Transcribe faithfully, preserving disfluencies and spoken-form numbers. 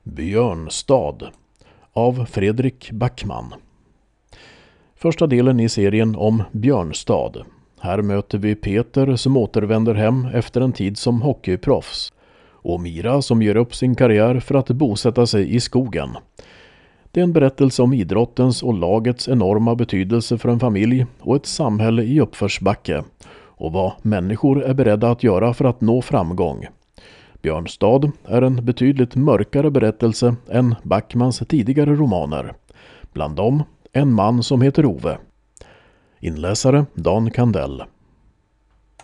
Björnstad av Fredrik Backman. Första delen i serien om Björnstad. Här möter vi Peter som återvänder hem efter en tid som hockeyproffs och Mira som ger upp sin karriär för att bosätta sig i skogen. Det är en berättelse om idrottens och lagets enorma betydelse för en familj och ett samhälle i uppförsbacke och vad människor är beredda att göra för att nå framgång. Björnstad är en betydligt mörkare berättelse än Backmans tidigare romaner. Bland dem En man som heter Ove. Inläsare Dan Kandell.